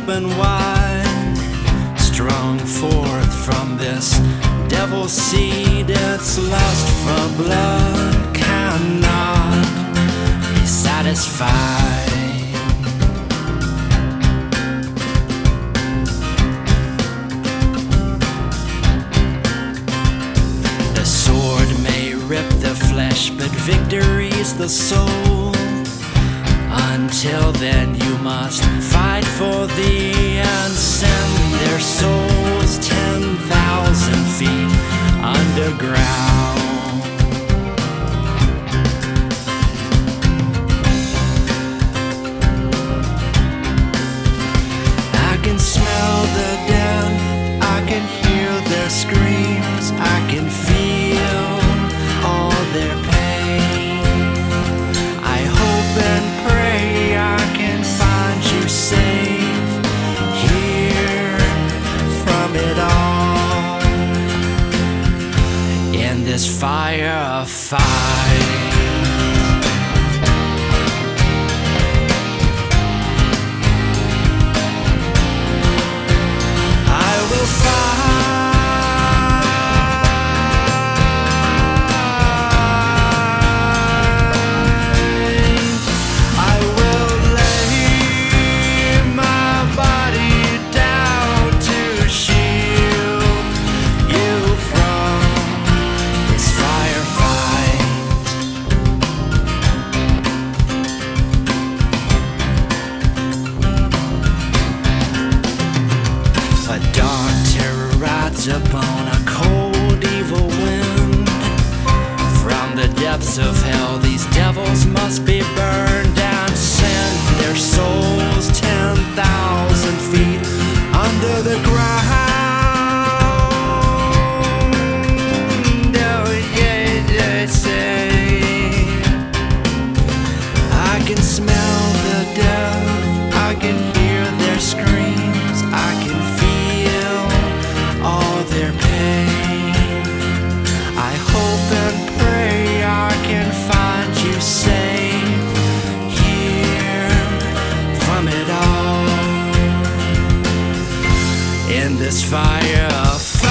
open wide, strung forth from this devil's seed. Its lust for blood cannot be satisfied. The sword may rip the flesh, but victory's the soul. Until then you must fight for thee and send their souls 10,000 feet underground. I can smell the dead, I can hear their screams, I can feel all their pain. I hope and pray I can find you safe here from it all, in this fire of fight. I will fight. A dark terror rides upon a cold, evil wind. From the depths of hell, these devils must be burned and send their souls 10,000 feet under the ground. Oh, yeah, they say I can smell the death, I can hear their screams, I can feel all their pain. I hope and pray I can find you safe here from it all, in this fire of